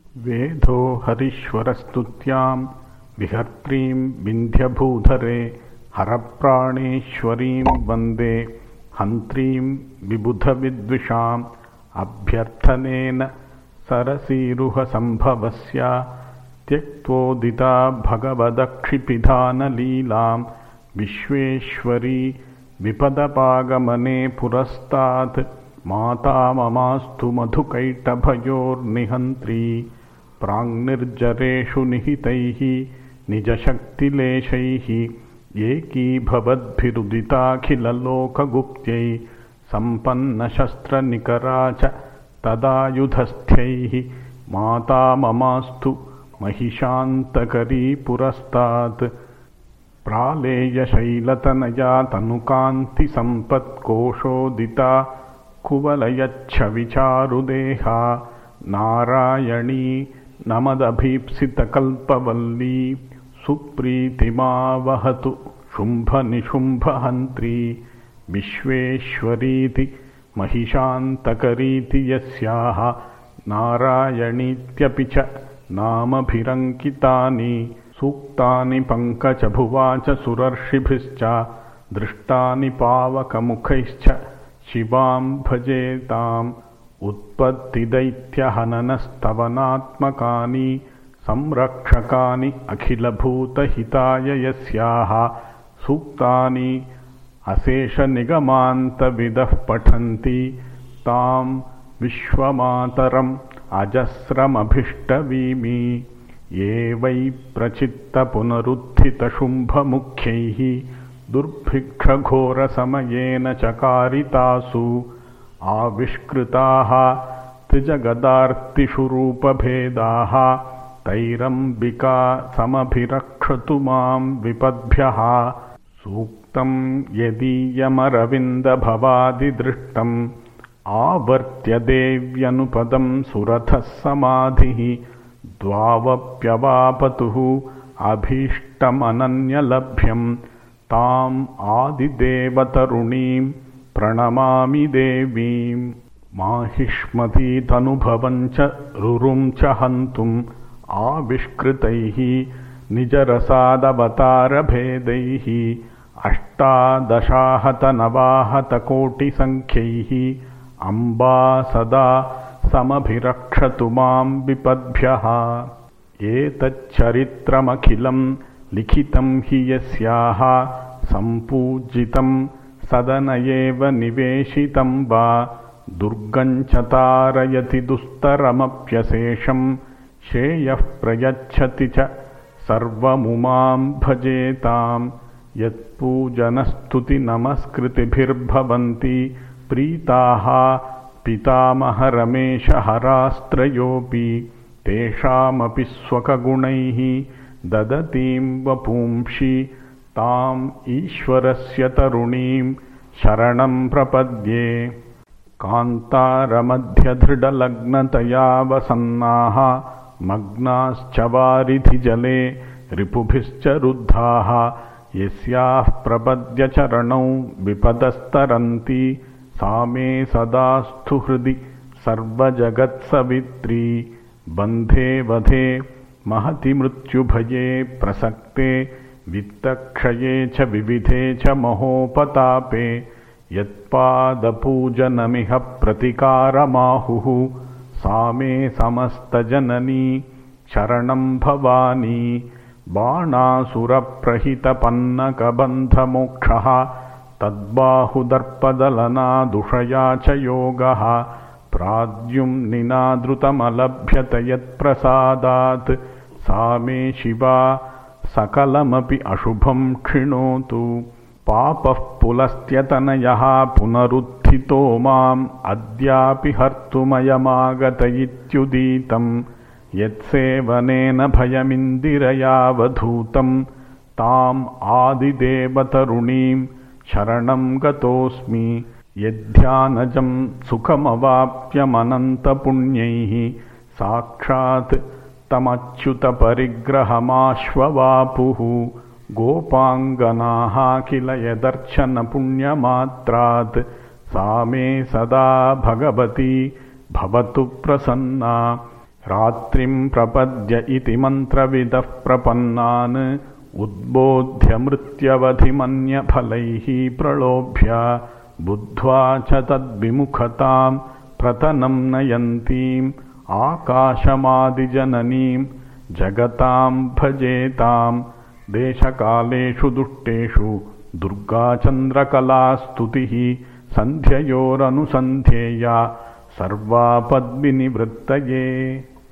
वेदो हरीश्वरस्तुत्यां विहर्त्रीं विन्ध्यभूधरे हरप्राणेश्वरीं वन्दे हन्त्रीं विबुधविद्विषाम् अभ्यर्थनेन सरसीरुहसम्भवस्य त्यक्तोदिता भगवदक्षिपिधानलीलां विश्वेश्वरी विपदपागमने पुरस्तात् माता ममास्तु मधुकैटभयोर्निहन्त्री प्राङ्निर्जरेषु निहितैः निजशक्तिलेशैः एकीभवद्भिरुदिताखिललोकगुप्त्यै सम्पन्नशस्त्रनिकरा च तदायुधस्थैः माता ममास्तु महिषान्तकरी पुरस्तात् प्रालेयशैलतनया तनुकान्तिसम्पत्कोशोदिता कुवलयच्छविचारुदेहा नारायणी नमदभीप्सितकल्पवल्ली सुप्रीतिमावहतु शुम्भनिशुम्भहन्त्री विश्वेश्वरीति महिषान्तकरीति यस्याः नारायणीत्यपि च नामभिरङ्कितानि सूक्तानि पङ्कजभुवा च सुरर्षिभिश्च दृष्टानि पावकमुखैश्च शिवां भजेताम् उत्पत्तिदैत्यहननस्तवनात्मकानि संरक्षकानि अखिलभूतहिताय यस्याः सूक्तानि अशेषनिगमान्तविदः पठन्ति तां विश्वमातरम् अजस्रमभीष्टवीमि ये वै प्रचित्तपुनरुत्थितशुम्भमुख्यैः दुर्भिक्षघोरसमयेन चकारितासु आविष्कृताः त्रिजगदार्तिषु रूपभेदाः तैरम्बिका समभिरक्षतु मां विपद्भ्यः सूक्तं यदीयमरविन्दभवादिदृष्टम् आवर्त्य देव्यनुपदं सुरथः समाधिः द्वावप्यवापतुः अभीष्टमनन्यलभ्यं ताम् आदिदेवतरुणीं प्रणमामि देवीं माहिष्मतीतनुभवं च रुरुं च हन्तुम् आविष्कृतैः निजरसादवतारभेदैः अष्टादशाहतनवाहतकोटिसङ्ख्यैः अम्बा सदा समभिरक्षतु मां विपद्भ्यः एतच्चरित्रमखिलं लिखितं हि यस्याः सम्पूजितं सदन एव निवेशितं वा दुर्गं च तारयति दुस्तरमप्यशेषं श्रेयः प्रयच्छति च सर्वमुमां भजेतां यत्पूजनस्तुतिनमस्कृतिभिर्भवन्ति प्रीताः पितामहरमेशहरास्त्रयोऽपि तेषामपि स्वकगुणैः ददतीं वपुंषि ताम् ईश्वरस्य तरुणीं शरणं प्रपद्ये कान्तारमध्यधृडलग्नतया वसन्नाः मग्नाश्च वारिधिजले रिपुभिश्च रुद्धाः यस्याः प्रपद्यचरणौ विपदस्तरन्ति सा मे सदास्तु हृदि सर्वजगत्सवित्री बन्धे वधे महति मृत्युभये प्रसक्ते वित्तक्षये च विविधे च महोपतापे यत्पादपूजनमिह प्रतिकारमाहुः सा मे समस्तजननी शरणं भवानी बाणासुरप्रहितपन्नकबन्धमोक्षः तद्बाहुदर्पदलनादुषया च योगः प्राद्युम्निनादृतमलभ्यत यत्प्रसादात् सा मे शिवा सकलमपि अशुभं क्षिणोतु पापः पुलस्त्यतनयः पुनरुत्थितो माम् अद्यापि हर्तुमयमागत इत्युदीतं यत्सेवनेन भयमिन्दिरयावधूतं ताम् आदिदेवतरुणीं शरणं गतोऽस्मि यद्ध्यानजं सुखमवाप्यमनन्तपुण्यैः साक्षात् तमच्युतपरिग्रहमाश्ववापुः गोपाङ्गनाः किल यदर्चनपुण्यमात्रात् सा मे सदा भगवती भवतु प्रसन्ना रात्रिं प्रपद्य इति मन्त्रविदः प्रपन्नान् उद्बोध्य मृत्यवधिमन्यफलैः प्रलोभ्य बुद्ध्वा च तद्विमुखतां प्रतनं नयन्तीम् आकाशमादिजननीं जगतां भजेतां देशकालेषु दुष्टेषु दुर्गाचन्द्रकलास्तुतिः सन्ध्ययोरनुसन्ध्येया सर्वापद्विनिवृत्तये।